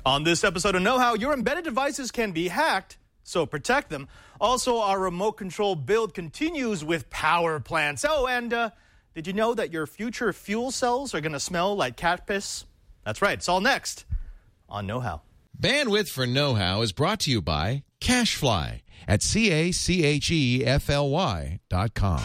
On this episode of Know How, your embedded devices can be hacked, so protect them. Also, our remote control build continues with power plants. Oh, and did you know that your future fuel cells are going to smell like cat piss? That's right. It's all next on Know How. Bandwidth for Know How is brought to you by CacheFly at CacheFly.com.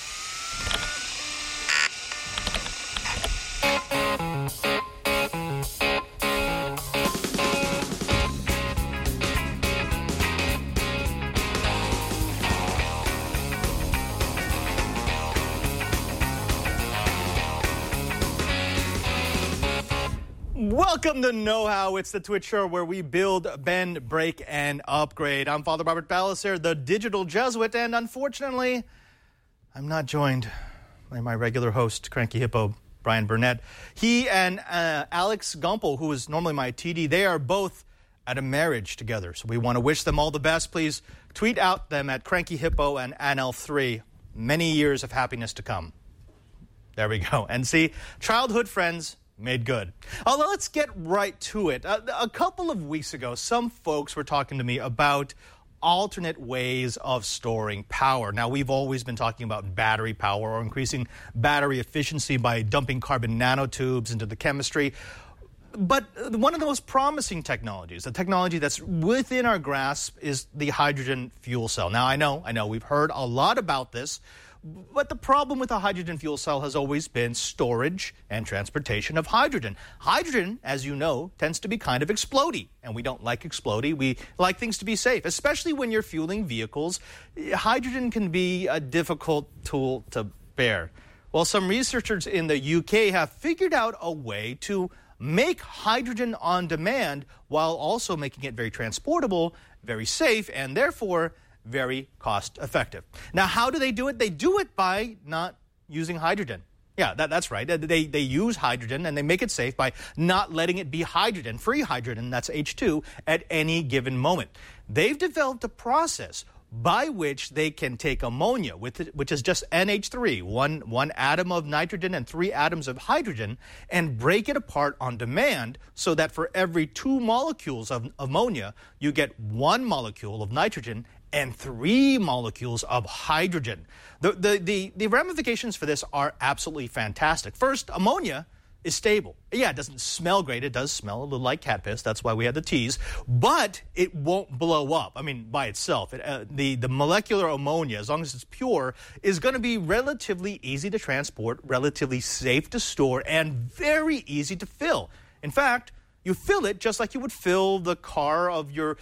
Welcome to Know How. It's the Twitch show where we build, bend, break, and upgrade. I'm Father Robert Ballecer, the digital Jesuit, and unfortunately, I'm not joined by my regular host, Cranky Hippo, Brian Burnett. He and Alex Gumpel, who is normally my TD, they are both at a marriage together. So we want to wish them all the best. Please tweet out them at Cranky Hippo and ANL3. Many years of happiness to come. There we go. And see, childhood friends made good. Let's get right to it. A couple of weeks ago, some folks were talking to me about alternate ways of storing power. Now, we've always been talking about battery power or increasing battery efficiency by dumping carbon nanotubes into the chemistry. But one of the most promising technologies, the technology that's within our grasp, is the hydrogen fuel cell. Now, I know, we've heard a lot about this. But the problem with a hydrogen fuel cell has always been storage and transportation of hydrogen. Hydrogen, as you know, tends to be kind of explodey, and we don't like explodey. We like things to be safe, especially when you're fueling vehicles. Hydrogen can be a difficult tool to bear. Well, some researchers in the UK have figured out a way to make hydrogen on demand while also making it very transportable, very safe, and therefore very cost effective. Now, how do they do it? They do it by not using hydrogen. Yeah, that's right. They use hydrogen and they make it safe by not letting it be hydrogen, free hydrogen, that's H2, at any given moment. They've developed a process by which they can take ammonia, which is just NH3, one atom of nitrogen and 3 atoms of hydrogen, and break it apart on demand so that for every 2 molecules of ammonia, you get 1 molecule of nitrogen and 3 molecules of hydrogen. The ramifications for this are absolutely fantastic. First, ammonia is stable. Yeah, it doesn't smell great. It does smell a little like cat piss. That's why we had the tease. But it won't blow up. I mean, by itself. The molecular ammonia, as long as it's pure, is going to be relatively easy to transport, relatively safe to store, and very easy to fill. In fact, you fill it just like you would fill the car of your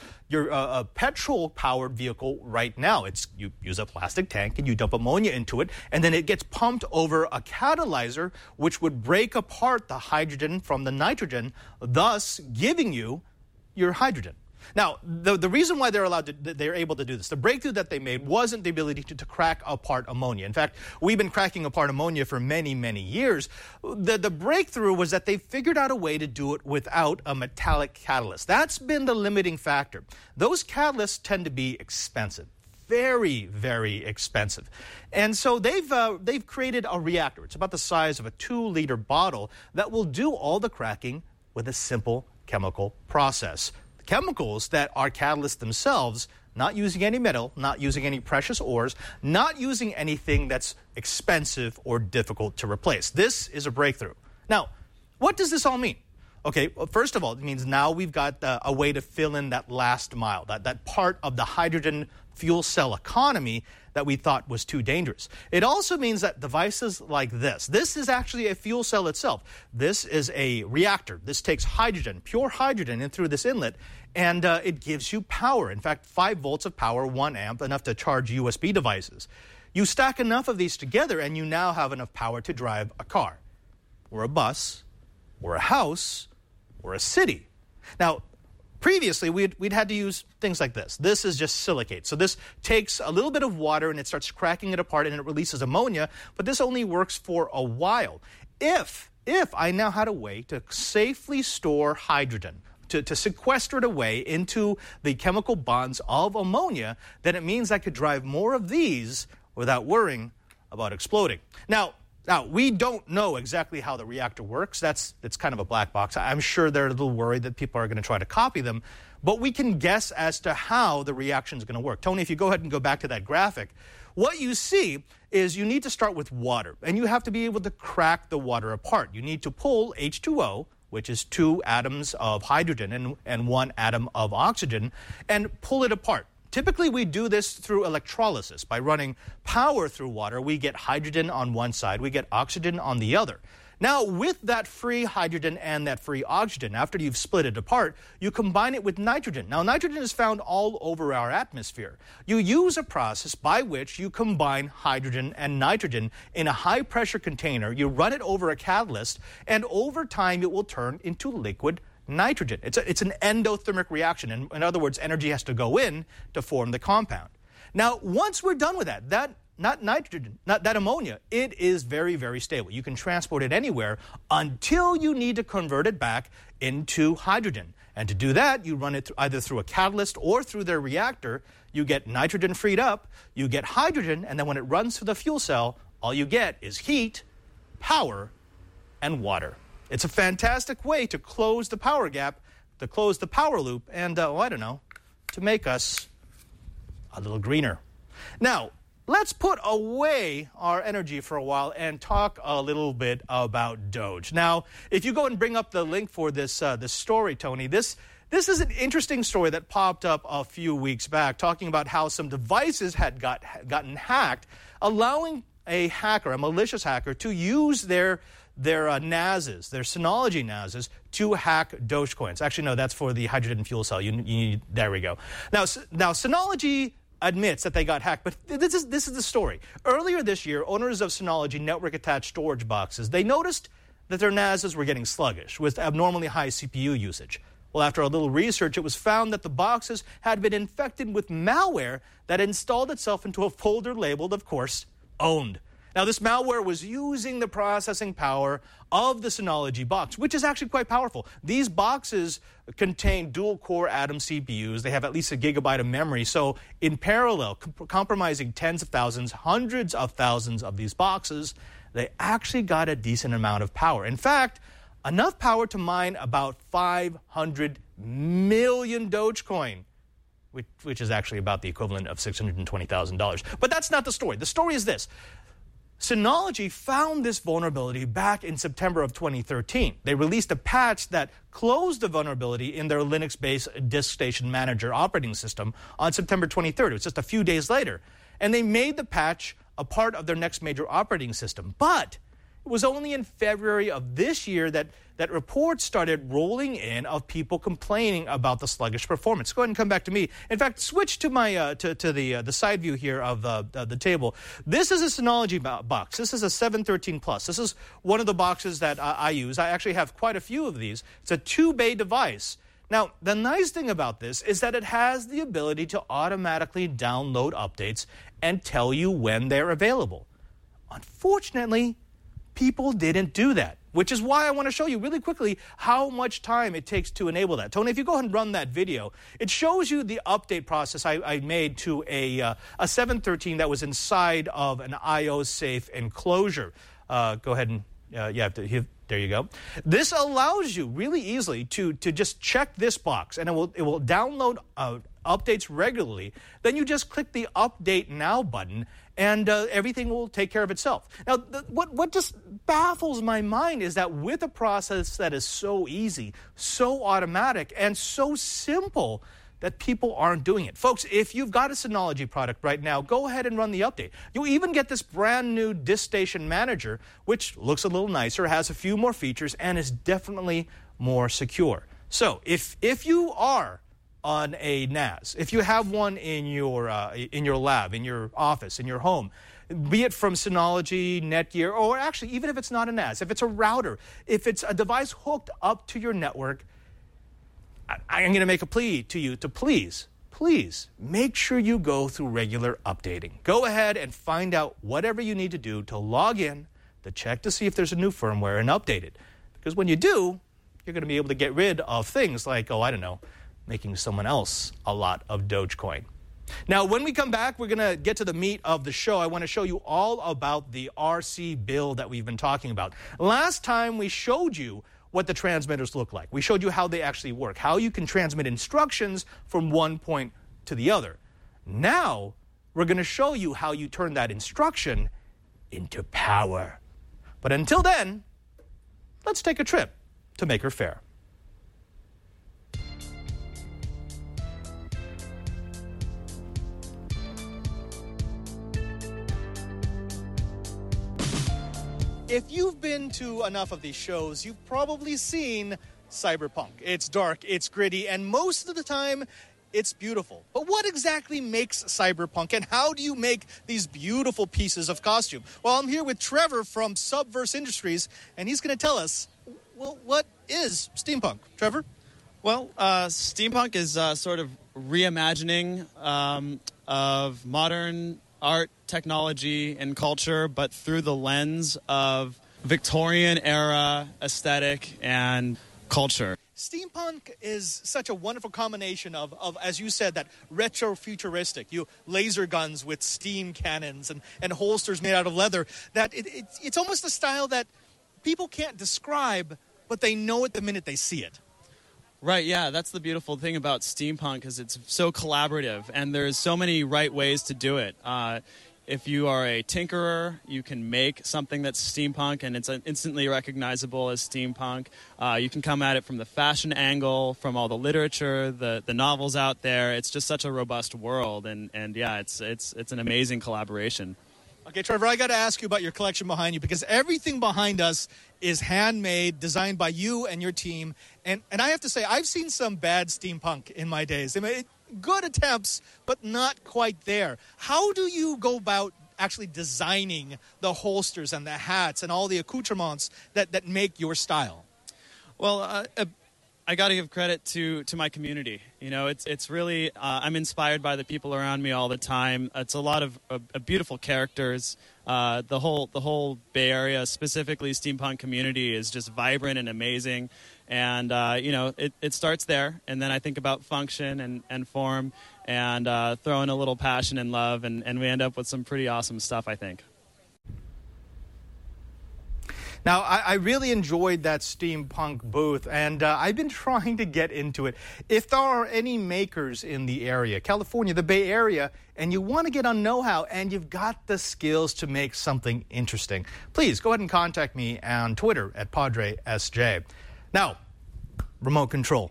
petrol-powered vehicle right now. You use a plastic tank and you dump ammonia into it, and then it gets pumped over a catalyzer, which would break apart the hydrogen from the nitrogen, thus giving you your hydrogen. Now, the reason why they're able to do this, the breakthrough that they made wasn't the ability to crack apart ammonia. In fact, we've been cracking apart ammonia for many, many years. The breakthrough was that they figured out a way to do it without a metallic catalyst. That's been the limiting factor. Those catalysts tend to be expensive. Very, very expensive. And so they've created a reactor. It's about the size of a 2-liter bottle that will do all the cracking with a simple chemical process. Chemicals that are catalysts themselves, not using any metal, not using any precious ores, not using anything that's expensive or difficult to replace. This is a breakthrough. Now, what does this all mean? Okay, well, first of all, it means now we've got a way to fill in that last mile, that part of the hydrogen fuel cell economy that we thought was too dangerous. It also means that devices like this is actually a fuel cell itself. This is a reactor. This takes hydrogen, pure hydrogen, in through this inlet, and it gives you power. In fact, 5 volts of power, 1 amp, enough to charge USB devices. You stack enough of these together, and you now have enough power to drive a car, or a bus, or a house, or a city. Now, previously, we'd had to use things like this. This is just silicate. So this takes a little bit of water and it starts cracking it apart and it releases ammonia, but this only works for a while. If I now had a way to safely store hydrogen, to sequester it away into the chemical bonds of ammonia, then it means I could drive more of these without worrying about exploding. Now, Now, we don't know exactly how the reactor works. It's kind of a black box. I'm sure they're a little worried that people are going to try to copy them, but we can guess as to how the reaction is going to work. Tony, if you go ahead and go back to that graphic, what you see is you need to start with water, and you have to be able to crack the water apart. You need to pull H2O, which is 2 atoms of hydrogen and 1 atom of oxygen, and pull it apart. Typically, we do this through electrolysis. By running power through water, we get hydrogen on one side, we get oxygen on the other. Now, with that free hydrogen and that free oxygen, after you've split it apart, you combine it with nitrogen. Now, nitrogen is found all over our atmosphere. You use a process by which you combine hydrogen and nitrogen in a high-pressure container. You run it over a catalyst, and over time, it will turn into liquid nitrogen. It's an endothermic reaction. In other words, energy has to go in to form the compound. Now, once we're done with that not nitrogen, not that ammonia, it is very, very stable. You can transport it anywhere until you need to convert it back into hydrogen. And to do that, you run it either through a catalyst or through their reactor. You get nitrogen freed up, you get hydrogen, and then when it runs through the fuel cell, all you get is heat, power, and water. It's a fantastic way to close the power gap, to close the power loop, and, to make us a little greener. Now, let's put away our energy for a while and talk a little bit about Doge. Now, if you go and bring up the link for this story, Tony, this is an interesting story that popped up a few weeks back, talking about how some devices had gotten hacked, allowing a hacker, a malicious hacker, to use their NASs, their Synology NASs, to hack Dogecoins. Actually, no, that's for the hydrogen fuel cell. There we go. Now, Synology admits that they got hacked, but this is the story. Earlier this year, owners of Synology network-attached storage boxes, they noticed that their NASs were getting sluggish with abnormally high CPU usage. Well, after a little research, it was found that the boxes had been infected with malware that installed itself into a folder labeled, of course, owned. Now, this malware was using the processing power of the Synology box, which is actually quite powerful. These boxes contain dual-core Atom CPUs. They have at least 1 gigabyte of memory. So in parallel, compromising tens of thousands, hundreds of thousands of these boxes, they actually got a decent amount of power. In fact, enough power to mine about 500 million Dogecoin, which is actually about the equivalent of $620,000. But that's not the story. The story is this. Synology found this vulnerability back in September of 2013. They released a patch that closed the vulnerability in their Linux-based DiskStation Manager operating system on September 23rd. It was just a few days later. And they made the patch a part of their next major operating system. But it was only in February of this year that reports started rolling in of people complaining about the sluggish performance. Go ahead and come back to me. In fact, switch to my to the side view here of the table. This is a Synology box. This is a 713 Plus. This is one of the boxes that I use. I actually have quite a few of these. It's a 2-bay device. Now, the nice thing about this is that it has the ability to automatically download updates and tell you when they're available. Unfortunately, people didn't do that, which is why I want to show you really quickly how much time it takes to enable that. Tony, if you go ahead and run that video, it shows you the update process I made to a 713 that was inside of an IO-safe enclosure. Go ahead and, there you go. This allows you really easily to just check this box, and it will download updates regularly. Then you just click the Update Now button, and everything will take care of itself. Now, what just baffles my mind is that with a process that is so easy, so automatic, and so simple, that people aren't doing it. Folks, if you've got a Synology product right now, go ahead and run the update. You'll even get this brand new DiskStation Manager, which looks a little nicer, has a few more features, and is definitely more secure. So if you are on a NAS, if you have one in your lab, in your office, in your home, be it from Synology, Netgear, or actually even if it's not a NAS, if it's a router, if it's a device hooked up to your network, I'm going to make a plea to you to please make sure you go through regular updating. Go ahead and find out whatever you need to do to log in, to check to see if there's a new firmware and update it. Because when you do, you're going to be able to get rid of things like, making someone else a lot of Dogecoin. Now, when we come back, we're going to get to the meat of the show. I want to show you all about the RC build that we've been talking about. Last time, we showed you what the transmitters look like. We showed you how they actually work, how you can transmit instructions from one point to the other. Now, we're going to show you how you turn that instruction into power. But until then, let's take a trip to Maker Faire. If you've been to enough of these shows, you've probably seen Cyberpunk. It's dark, it's gritty, and most of the time, it's beautiful. But what exactly makes Cyberpunk, and how do you make these beautiful pieces of costume? Well, I'm here with Trevor from Subverse Industries, and he's going to tell us, well, what is steampunk? Trevor? Well, steampunk is sort of reimagining of modern art, technology, and culture, but through the lens of Victorian-era aesthetic and culture. Steampunk is such a wonderful combination of, as you said, that retro-futuristic, laser guns with steam cannons and holsters made out of leather, that it's almost a style that people can't describe, but they know it the minute they see it. Right, yeah, that's the beautiful thing about steampunk, is it's so collaborative, and there's so many right ways to do it. If you are a tinkerer, you can make something that's steampunk, and it's instantly recognizable as steampunk. You can come at it from the fashion angle, from all the literature, the novels out there. It's just such a robust world, and yeah, it's an amazing collaboration. Okay, Trevor, I got to ask you about your collection behind you, because everything behind us is handmade, designed by you and your team. And I have to say, I've seen some bad steampunk in my days. I mean, good attempts, but not quite there. How do you go about actually designing the holsters and the hats and all the accoutrements that make your style? Well, I got to give credit to my community. You know, it's really, I'm inspired by the people around me all the time. It's a lot of beautiful characters. The whole Bay Area, specifically steampunk community, is just vibrant and amazing. And, it starts there. And then I think about function and form and throw in a little passion and love. And we end up with some pretty awesome stuff, I think. Now, I really enjoyed that steampunk booth, and I've been trying to get into it. If there are any makers in the area, California, the Bay Area, and you want to get on know-how and you've got the skills to make something interesting, please go ahead and contact me on Twitter at PadreSJ. Now, remote control.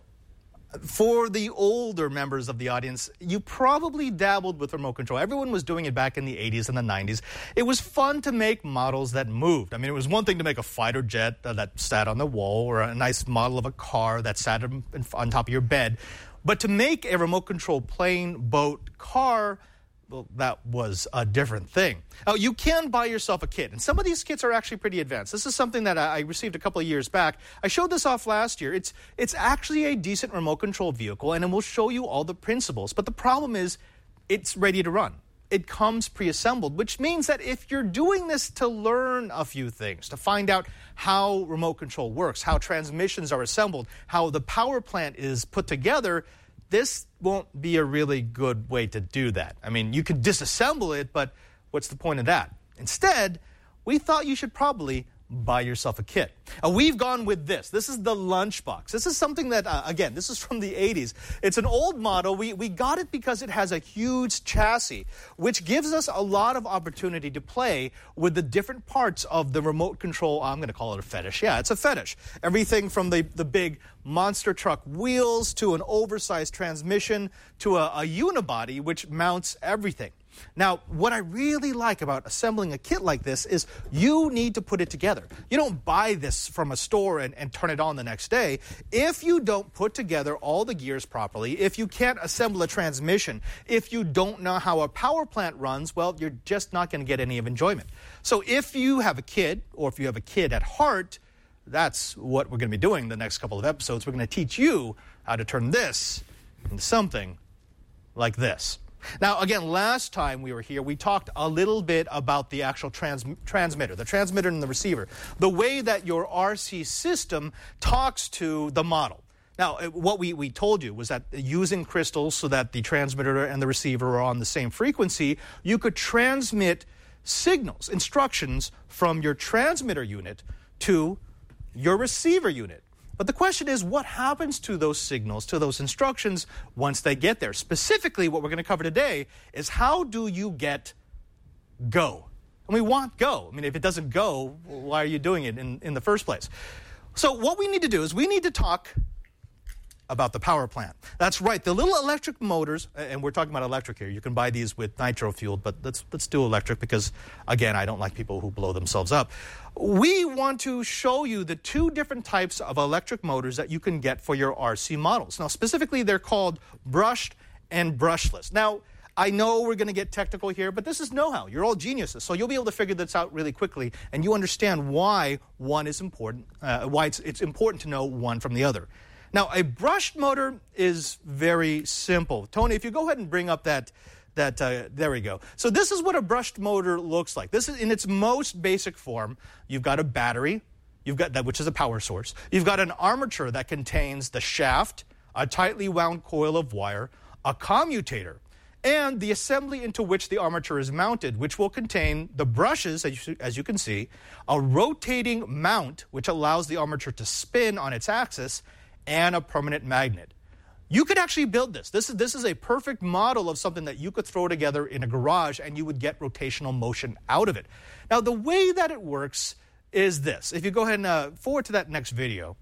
For the older members of the audience, you probably dabbled with remote control. Everyone was doing it back in the 80s and the 90s. It was fun to make models that moved. I mean, it was one thing to make a fighter jet that sat on the wall, or a nice model of a car that sat on top of your bed. But to make a remote control plane, boat, car, well, that was a different thing. Now, you can buy yourself a kit, and some of these kits are actually pretty advanced. This is something that I received a couple of years back. I showed this off last year. It's actually a decent remote control vehicle, and it will show you all the principles. But the problem is, it's ready to run. It comes pre-assembled, which means that if you're doing this to learn a few things, to find out how remote control works, how transmissions are assembled, how the power plant is put together, this won't be a really good way to do that. I mean, you could disassemble it, but what's the point of that? Instead, we thought you should probably buy yourself a kit. We've gone with this. This is the Lunchbox. This is something that, again, this is from the 80s. It's an old model. We got it because it has a huge chassis, which gives us a lot of opportunity to play with the different parts of the remote control. I'm going to call it a fetish. Yeah, it's a fetish. Everything from the big monster truck wheels to an oversized transmission to a unibody, which mounts everything. Now, what I really like about assembling a kit like this is you need to put it together. You don't buy this from a store and turn it on the next day. If you don't put together all the gears properly, if you can't assemble a transmission, if you don't know how a power plant runs, well, you're just not going to get any of enjoyment. So if you have a kid, or if you have a kid at heart, that's what we're going to be doing the next couple of episodes. We're going to teach you how to turn this into something like this. Now, again, last time we were here, we talked a little bit about the actual transmitter, the transmitter and the receiver, the way that your RC system talks to the model. Now, what we told you was that using crystals so that the transmitter and the receiver are on the same frequency, you could transmit signals, instructions from your transmitter unit to your receiver unit. But the question is, what happens to those signals, to those instructions, once they get there? Specifically, what we're going to cover today is how do you get go? And we want go. I mean, if it doesn't go, why are you doing it in the first place? So what we need to do is we need to talk about the power plant. That's right, the little electric motors, and we're talking about electric here. You can buy these with nitro fueled, but let's do electric because, again, I don't like people who blow themselves up. We want to show you the two different types of electric motors that you can get for your RC models. Now, specifically, they're called brushed and brushless. Now, I know we're going to get technical here, but this is know-how. You're all geniuses, so you'll be able to figure this out really quickly, and you understand why one is important, why it's important to know one from the other. Now, a brushed motor is very simple. Tony, if you go ahead and bring up that there we go. So this is what a brushed motor looks like. This is in its most basic form. You've got a battery, you've got that, which is a power source. You've got an armature that contains the shaft, a tightly wound coil of wire, a commutator, and the assembly into which the armature is mounted, which will contain the brushes, as you can see, a rotating mount, which allows the armature to spin on its axis, and a permanent magnet. You could actually build this. This is a perfect model of something that you could throw together in a garage and you would get rotational motion out of it. Now, the way that it works is this. If you go ahead and forward to that next video,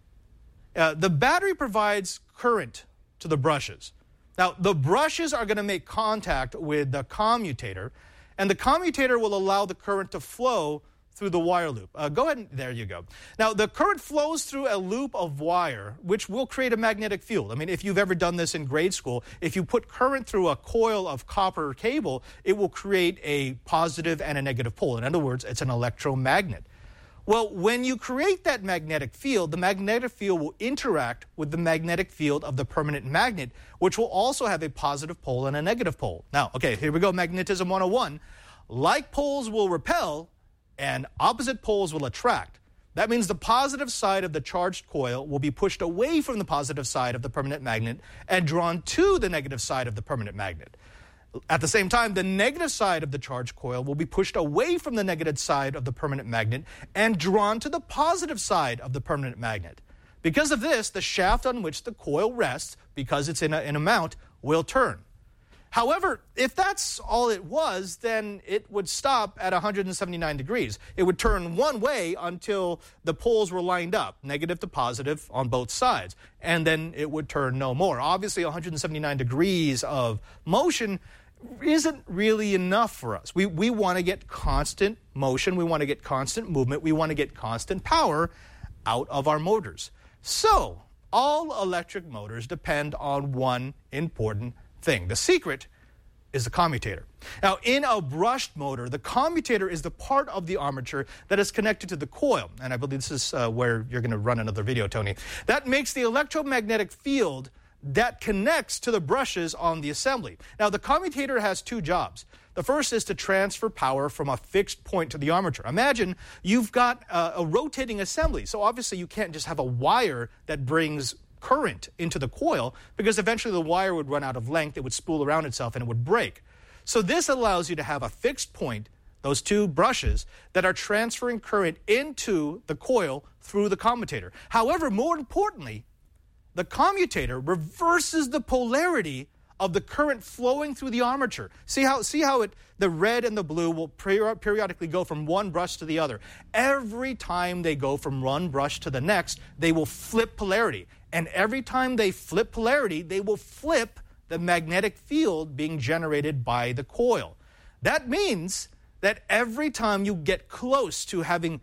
the battery provides current to the brushes. Now, the brushes are going to make contact with the commutator, and the commutator will allow the current to flow through the wire loop. Go ahead and there you go. Now, the current flows through a loop of wire, which will create a magnetic field. I mean, if you've ever done this in grade school, if you put current through a coil of copper cable, it will create a positive and a negative pole. In other words, it's an electromagnet. Well, when you create that magnetic field, the magnetic field will interact with the magnetic field of the permanent magnet, which will also have a positive pole and a negative pole. Now, okay, here we go, Magnetism 101. Like poles will repel, and opposite poles will attract. That means the positive side of the charged coil will be pushed away from the positive side of the permanent magnet and drawn to the negative side of the permanent magnet. At the same time, the negative side of the charged coil will be pushed away from the negative side of the permanent magnet and drawn to the positive side of the permanent magnet. Because of this, the shaft on which the coil rests, because it's in a mount, will turn. However, if that's all it was, then it would stop at 179 degrees. It would turn one way until the poles were lined up, negative to positive on both sides, and then it would turn no more. Obviously, 179 degrees of motion isn't really enough for us. We want to get constant motion, we want to get constant movement, we want to get constant power out of our motors. So, all electric motors depend on one important thing. The secret is the commutator. Now, in a brushed motor, the commutator is the part of the armature that is connected to the coil. And I believe this is where you're going to run another video, Tony. That makes the electromagnetic field that connects to the brushes on the assembly. Now, the commutator has two jobs. The first is to transfer power from a fixed point to the armature. Imagine you've got a rotating assembly. So obviously you can't just have a wire that brings current into the coil, because eventually the wire would run out of length, it would spool around itself, and it would break. So this allows you to have a fixed point, those two brushes, that are transferring current into the coil through the commutator. However, more importantly, the commutator reverses the polarity of the current flowing through the armature. See how the red and the blue will periodically go from one brush to the other. Every time they go from one brush to the next, they will flip polarity. And every time they flip polarity, they will flip the magnetic field being generated by the coil. That means that every time you get close to having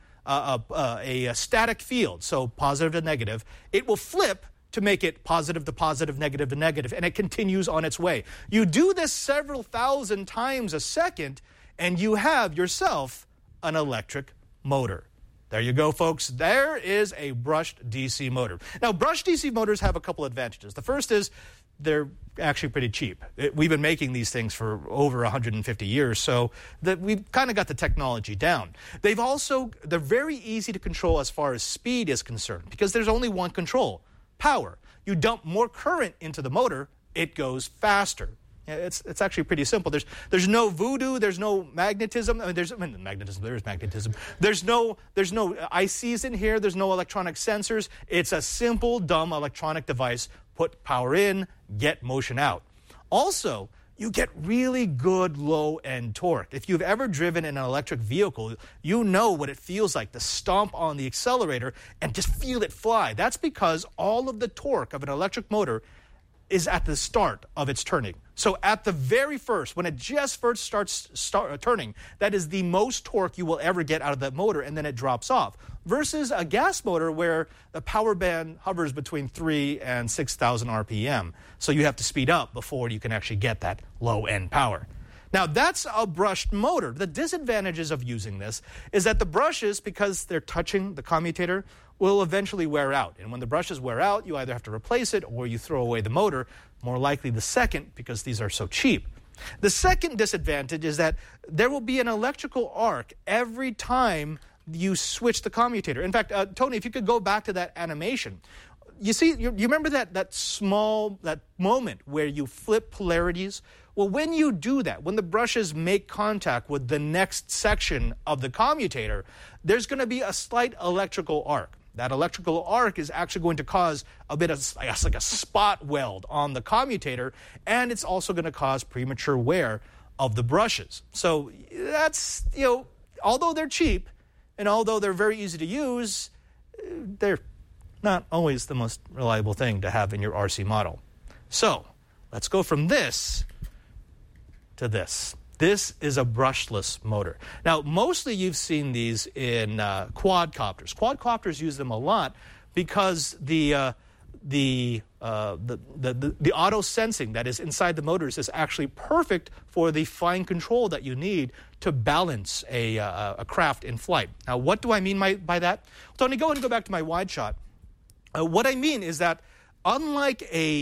a static field, so positive to negative, it will flip to make it positive to positive, negative to negative, and it continues on its way. You do this several thousand times a second, and you have yourself an electric motor. There you go, folks. There is a brushed DC motor. Now, brushed DC motors have a couple advantages. The first is they're actually pretty cheap. We've been making these things for over 150 years, so we've kind of got the technology down. They're very easy to control as far as speed is concerned, because there's only one control: power. you dump more current into the motor, it goes faster. It's actually pretty simple. There's no voodoo. There's no magnetism. There's magnetism. There's no ICs in here. There's no electronic sensors. It's a simple, dumb electronic device. Put power in, get motion out. Also, you get really good low-end torque. If you've ever driven in an electric vehicle, you know what it feels like to stomp on the accelerator and just feel it fly. That's because all of the torque of an electric motor is at the start of its turning. So at the very first, when it just first starts turning, that is the most torque you will ever get out of that motor, and then it drops off. Versus a gas motor where the power band hovers between 3,000 and 6,000 RPM. So you have to speed up before you can actually get that low-end power. Now, that's a brushed motor. The disadvantages of using this is that the brushes, because they're touching the commutator, will eventually wear out. And when the brushes wear out, you either have to replace it or you throw away the motor, more likely the second, because these are so cheap. The second disadvantage is that there will be an electrical arc every time you switch the commutator. In fact, Tony, if you could go back to that animation, you see, you remember that moment where you flip polarities? Well, when you do that, when the brushes make contact with the next section of the commutator, there's going to be a slight electrical arc. That electrical arc is actually going to cause a bit of, I guess, like a spot weld on the commutator, and it's also going to cause premature wear of the brushes. So that's, although they're cheap and although they're very easy to use, they're not always the most reliable thing to have in your RC model. So let's go from this to this. This is a brushless motor. Now, mostly you've seen these in quadcopters. Quadcopters use them a lot because the auto sensing that is inside the motors is actually perfect for the fine control that you need to balance a craft in flight. Now, what do I mean by that? Tony, go ahead and go back to my wide shot. What I mean is that unlike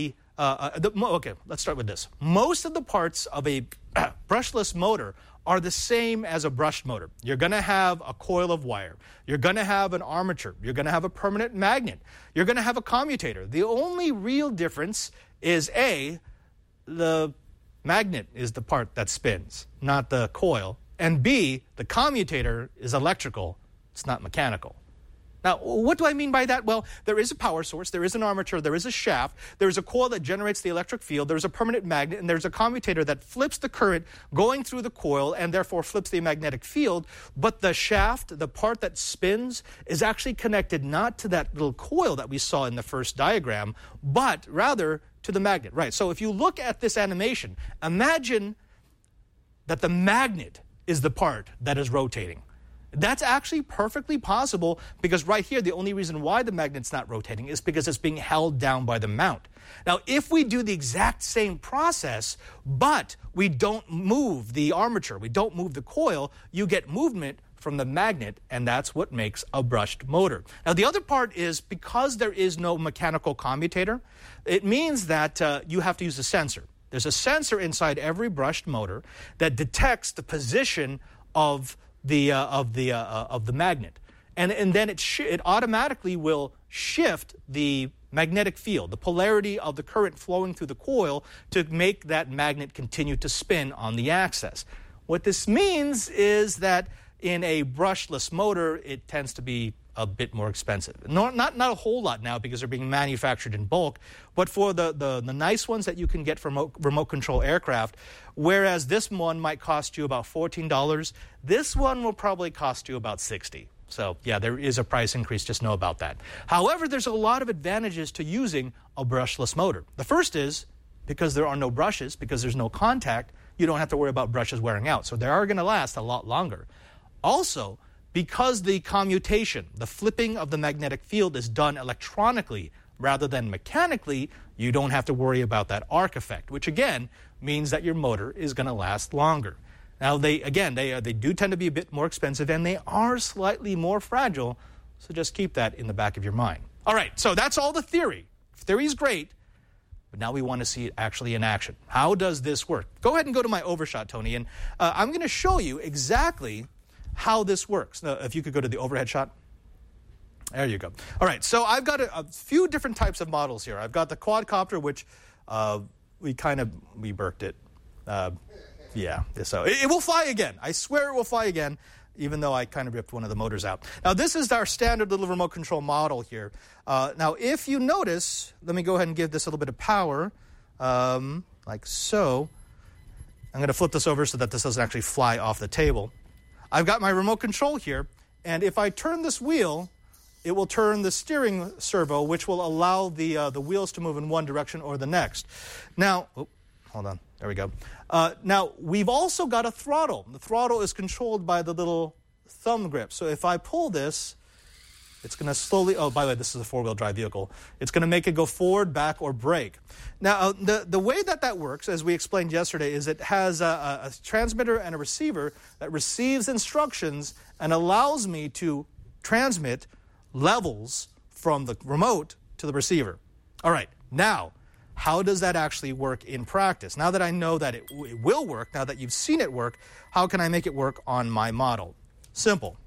okay, let's start with this. Most of the parts of a brushless motor are the same as a brushed motor. You're going to have a coil of wire. You're going to have an armature. You're going to have a permanent magnet. You're going to have a commutator. The only real difference is the magnet is the part that spins, not the coil. And B, the commutator is electrical. It's not mechanical. Now, what do I mean by that? Well, there is a power source, there is an armature, there is a shaft, there is a coil that generates the electric field, there's a permanent magnet, and there's a commutator that flips the current going through the coil and therefore flips the magnetic field. But the shaft, the part that spins, is actually connected not to that little coil that we saw in the first diagram, but rather to the magnet. Right, so if you look at this animation, imagine that the magnet is the part that is rotating. That's actually perfectly possible because right here, the only reason why the magnet's not rotating is because it's being held down by the mount. Now, if we do the exact same process, but we don't move the armature, we don't move the coil, you get movement from the magnet, and that's what makes a brushed motor. Now, the other part is because there is no mechanical commutator, it means that you have to use a sensor. There's a sensor inside every brushed motor that detects the position of the magnet, and then it automatically will shift the magnetic field, the polarity of the current flowing through the coil, to make that magnet continue to spin on the axis. What this means is that in a brushless motor, it tends to be a bit more expensive. Not a whole lot now because they're being manufactured in bulk, but for the nice ones that you can get from remote control aircraft, whereas this one might cost you about $14, this one will probably cost you about $60. So yeah, there is a price increase, just know about that. However, there's a lot of advantages to using a brushless motor. The first is, because there are no brushes, because there's no contact, you don't have to worry about brushes wearing out. So they are going to last a lot longer. Also, because the commutation, the flipping of the magnetic field is done electronically rather than mechanically, you don't have to worry about that arc effect, which again means that your motor is going to last longer. Now, they do tend to be a bit more expensive, and they are slightly more fragile, so just keep that in the back of your mind. All right, so that's all the theory. Theory is great, but now we want to see it actually in action. How does this work? Go ahead and go to my overshot, Tony, and I'm going to show you exactly how this works. Now, if you could go to the overhead shot. There you go. All right, so I've got a few different types of models here. I've got the quadcopter, which we burked it. So it will fly again. I swear it will fly again, even though I kind of ripped one of the motors out. Now, this is our standard little remote control model here. Now, if you notice, let me go ahead and give this a little bit of power, like so. I'm going to flip this over so that this doesn't actually fly off the table. I've got my remote control here, and if I turn this wheel, it will turn the steering servo, which will allow the wheels to move in one direction or the next. Now, hold on. There we go. Now, we've also got a throttle. The throttle is controlled by the little thumb grip. So if I pull this, it's going to slowly... Oh, by the way, this is a four-wheel drive vehicle. It's going to make it go forward, back, or brake. Now, the way that works, as we explained yesterday, is it has a transmitter and a receiver that receives instructions and allows me to transmit levels from the remote to the receiver. All right, now, how does that actually work in practice? Now that I know that it will work, now that you've seen it work, how can I make it work on my model? Simple.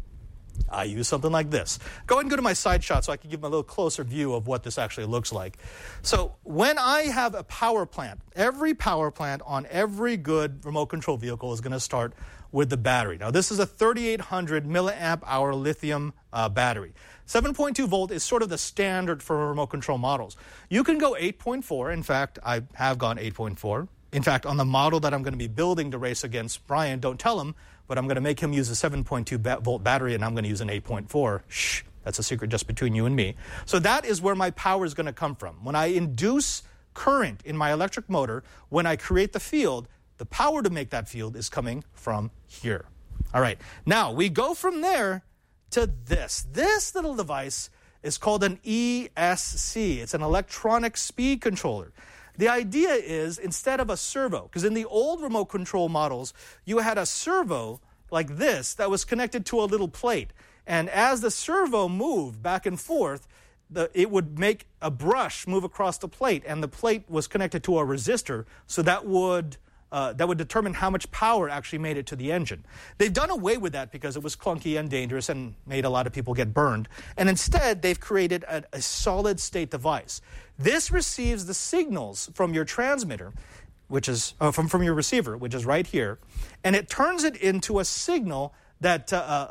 I use something like this. Go ahead and go to my side shot so I can give them a little closer view of what this actually looks like. So when I have a power plant, every power plant on every good remote control vehicle is going to start with the battery. Now, this is a 3,800 milliamp hour lithium battery. 7.2 volt is sort of the standard for remote control models. You can go 8.4. In fact, I have gone 8.4. In fact, on the model that I'm going to be building to race against Brian, don't tell him, but I'm going to make him use a 7.2 volt battery, and I'm going to use an 8.4. Shh, that's a secret just between you and me. So that is where my power is going to come from. When I induce current in my electric motor, when I create the field, the power to make that field is coming from here. All right, now we go from there to this. This little device is called an ESC. It's an electronic speed controller. The idea is, instead of a servo, because in the old remote control models, you had a servo like this that was connected to a little plate. And as the servo moved back and forth, it would make a brush move across the plate, and the plate was connected to a resistor, so that would determine how much power actually made it to the engine. They've done away with that because it was clunky and dangerous and made a lot of people get burned. And instead, they've created a solid-state device. This receives the signals from your transmitter, which is from your receiver, which is right here, and it turns it into a signal that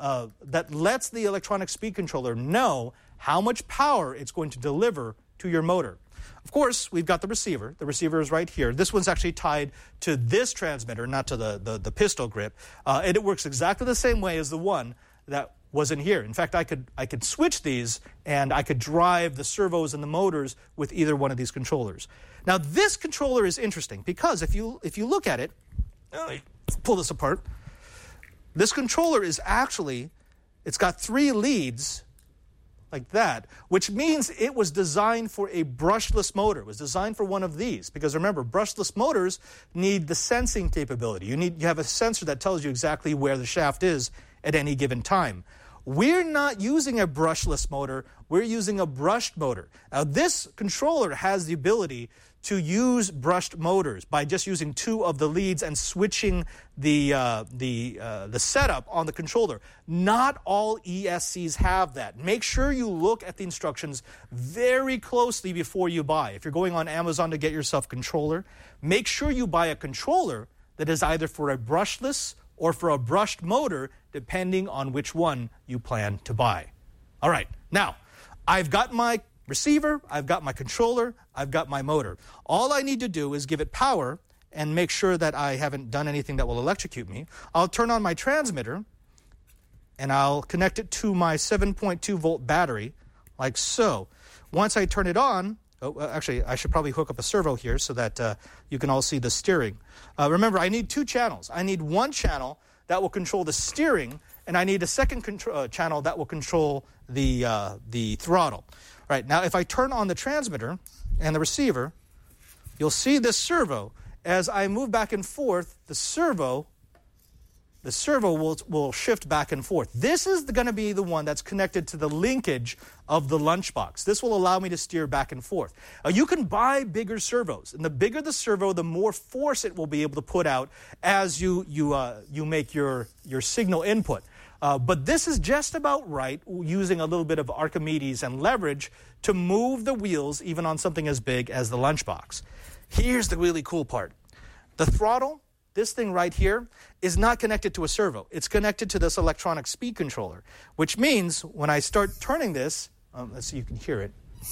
lets the electronic speed controller know how much power it's going to deliver to your motor. Of course, we've got the receiver. The receiver is right here. This one's actually tied to this transmitter, not to the pistol grip. And it works exactly the same way as the one that was in here. In fact, I could switch these, and I could drive the servos and the motors with either one of these controllers. Now, this controller is interesting because if you look at it, pull this apart. This controller is actually, it's got 3 leads like that, which means it was designed for a brushless motor. It was designed for one of these, because remember, brushless motors need the sensing capability. You have a sensor that tells you exactly where the shaft is at any given time. We're not using a brushless motor. We're using a brushed motor. Now, this controller has the ability to use brushed motors by just using 2 of the leads and switching the setup on the controller. Not all ESCs have that. Make sure you look at the instructions very closely before you buy. If you're going on Amazon to get yourself a controller, make sure you buy a controller that is either for a brushless or for a brushed motor, depending on which one you plan to buy. All right, now, I've got my receiver, I've got my controller, I've got my motor. All I need to do is give it power and make sure that I haven't done anything that will electrocute me. I'll turn on my transmitter, and I'll connect it to my 7.2 volt battery, like so. Once I turn it on, actually, I should probably hook up a servo here so that you can all see the steering. Remember, I need 2 channels. I need one channel that will control the steering, and I need a second channel that will control the throttle. All right, now if I turn on the transmitter and the receiver, you'll see this servo. As I move back and forth, the servo will shift back and forth. This is going to be the one that's connected to the linkage of the lunchbox. This will allow me to steer back and forth. You can buy bigger servos, and the bigger the servo, the more force it will be able to put out as you make your signal input. But this is just about right, using a little bit of Archimedes and leverage to move the wheels even on something as big as the lunchbox. Here's the really cool part. The throttle, this thing right here, is not connected to a servo. It's connected to this electronic speed controller, which means when I start turning this, let's see if you can hear it.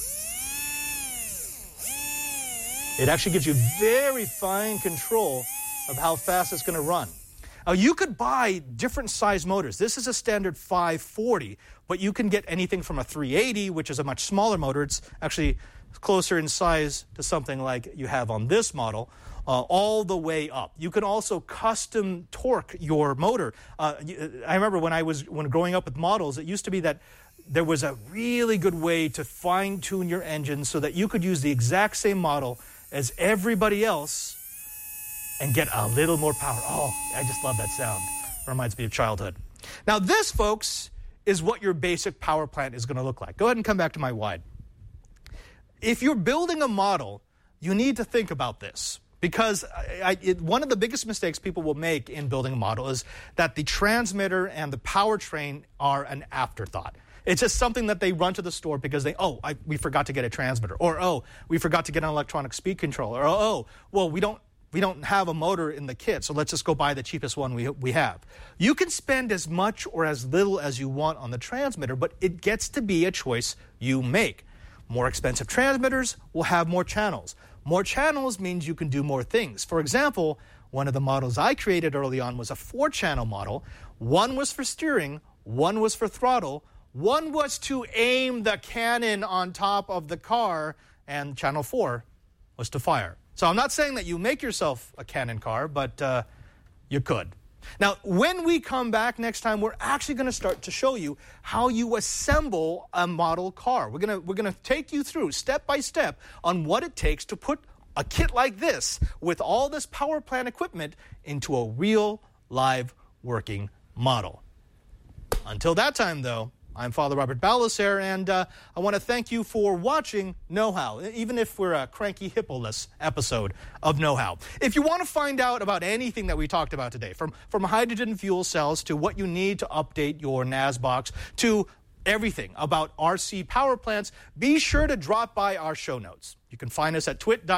It actually gives you very fine control of how fast it's going to run. You could buy different size motors. This is a standard 540, but you can get anything from a 380, which is a much smaller motor. It's actually closer in size to something like you have on this model, all the way up. You can also custom torque your motor. I remember when growing up with models, it used to be that there was a really good way to fine-tune your engine so that you could use the exact same model as everybody else and get a little more power. Oh, I just love that sound. Reminds me of childhood. Now this, folks, is what your basic power plant is going to look like. Go ahead and come back to my wide. If you're building a model, you need to think about this, because one of the biggest mistakes people will make in building a model is that the transmitter and the powertrain are an afterthought. It's just something that they run to the store because we forgot to get a transmitter, or we forgot to get an electronic speed controller, or well, we don't have a motor in the kit, so let's just go buy the cheapest one we have. You can spend as much or as little as you want on the transmitter, but it gets to be a choice you make. More expensive transmitters will have more channels. More channels means you can do more things. For example, one of the models I created early on was a 4-channel model. One was for steering, one was for throttle, one was to aim the cannon on top of the car, and channel 4 was to fire. So I'm not saying that you make yourself a cannon car, but you could. Now, when we come back next time, we're actually going to start to show you how you assemble a model car. We're going to take you through step by step on what it takes to put a kit like this with all this power plant equipment into a real live working model. Until that time, though, I'm Father Robert Ballecer, and I want to thank you for watching Know How, even if we're a cranky hippo-less episode of Know How. If you want to find out about anything that we talked about today, from hydrogen fuel cells to what you need to update your NAS box to everything about RC power plants, be sure to drop by our show notes. You can find us at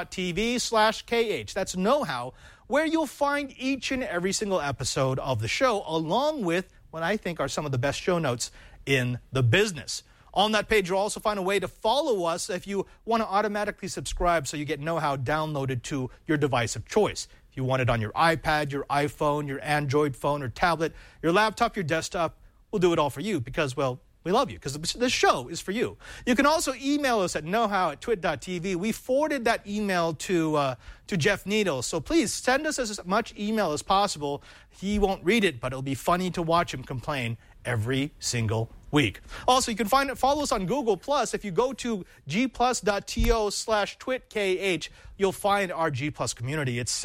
twit.tv/KH. That's Know How, where you'll find each and every single episode of the show, along with what I think are some of the best show notes in the business. On that page, you'll also find a way to follow us if you want to automatically subscribe so you get Know How downloaded to your device of choice. If you want it on your iPad, your iPhone, your Android phone or tablet, your laptop, your desktop, we'll do it all for you because, well, we love you because this show is for you. You can also email us at knowhow@twit.tv. We forwarded that email to Jeff Needles, so please send us as much email as possible. He won't read it, but it'll be funny to watch him complain every single week. Also, you can follow us on Google+. If you go to gplus.to/twitkh, you'll find our G+ community. It's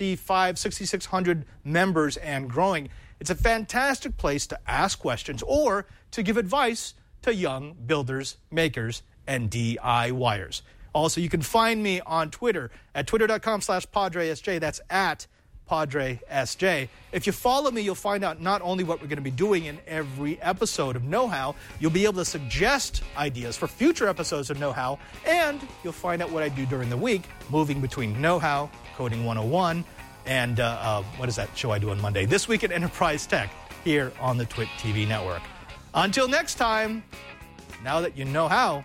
6,600 members and growing. It's a fantastic place to ask questions or to give advice to young builders, makers, and DIYers. Also, you can find me on Twitter at twitter.com/PadreSJ. That's at PadreSJ. If you follow me, you'll find out not only what we're going to be doing in every episode of Know How, you'll be able to suggest ideas for future episodes of Know How, and you'll find out what I do during the week, moving between Know How, Coding 101, and what is that show I do on Monday? This Week in Enterprise Tech here on the Twit TV network. Until next time, now that you know how,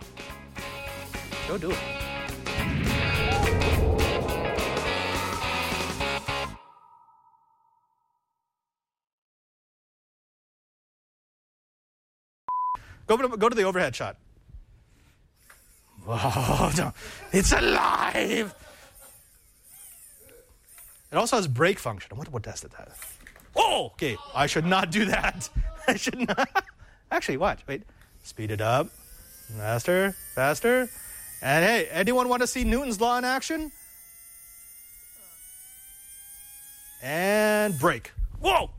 go do it. Go to the overhead shot. Oh, no. It's alive! It also has brake function. I wonder what does that. Oh, okay. I should not do that. I should not. Actually, watch. Wait. Speed it up. Faster, faster. And hey, anyone want to see Newton's law in action? And brake. Whoa!